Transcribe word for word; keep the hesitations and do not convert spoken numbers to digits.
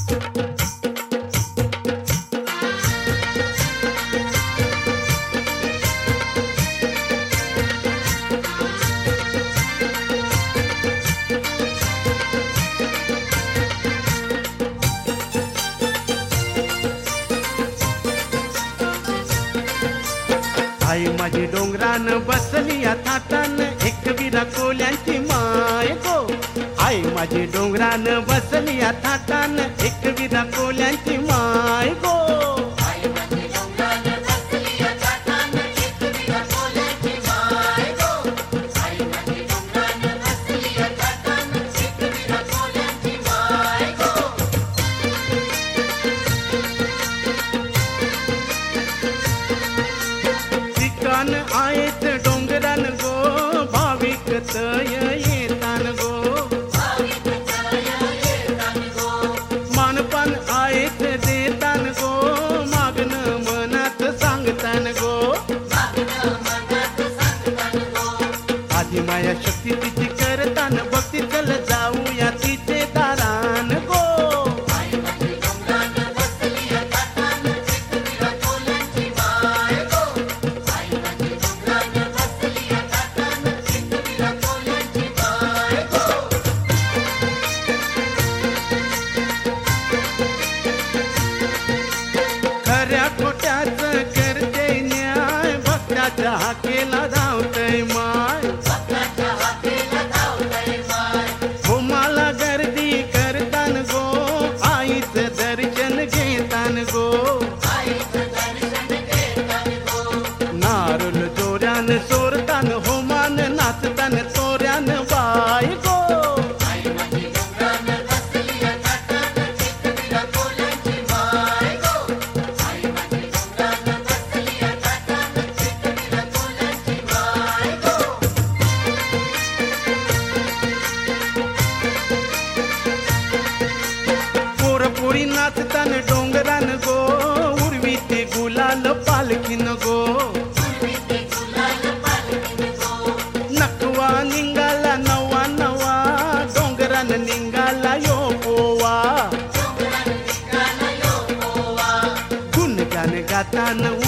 आई माझी डोंगरान बसली या थाटान एक विरा कोल्यांची माय गो. आई माझी डोंगरान बसली या थाटान एक विरा कोल्यांची माय गो. ठिकाण आहेत डोंगरान गो भाविक तय येतान गो. मानपान आहेत देतान गो मागण मनात सांगतान गो. आधी माया शक्ती तिची करतान भक्ती चल जाऊया तिचे दारान गो. खऱ्या खोट्याच करते न्याय भक्ताच्या हाकेला धावतय माय. हो मला गर्दी करतान गो आईच दर्शन घेतान गो. नारळ जोऱ्यान सोरतान हो मान नाचतान तोऱ्यान बाय गो. पोरी नाचतान डोंगरान गो उर्वी ते गुलाल पालखीन गो. नकवा निंगाला नवा नवा डोंगरान निंगाला यो पोवा. गुणगान गातान